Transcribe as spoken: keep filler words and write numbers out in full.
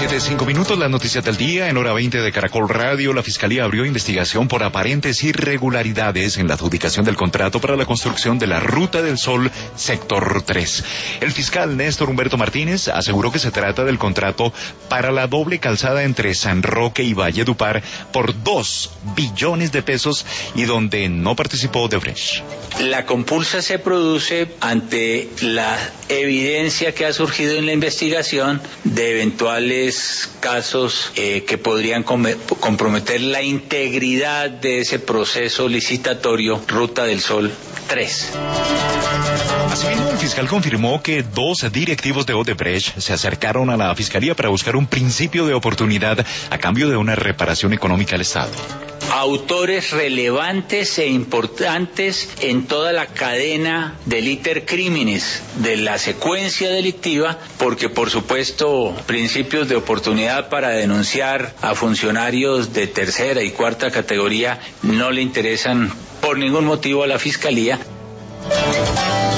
siete, cinco minutos, las noticias del día. En hora veinte de Caracol Radio, la Fiscalía abrió investigación por aparentes irregularidades en la adjudicación del contrato para la construcción de la Ruta del Sol, sector tres. El fiscal Néstor Humberto Martínez aseguró que se trata del contrato para la doble calzada entre San Roque y Valledupar por dos billones de pesos y donde no participó Odebrecht. La compulsa se produce ante la evidencia que ha surgido en la investigación de eventuales casos eh, que podrían com- comprometer la integridad de ese proceso licitatorio Ruta del Sol tres. Asimismo, el fiscal confirmó que dos directivos de Odebrecht se acercaron a la Fiscalía para buscar un principio de oportunidad a cambio de una reparación económica al Estado. Autores relevantes e importantes en toda la cadena del iter criminis, de la secuencia delictiva, porque por supuesto principios de oportunidad para denunciar a funcionarios de tercera y cuarta categoría no le interesan por ningún motivo a la Fiscalía.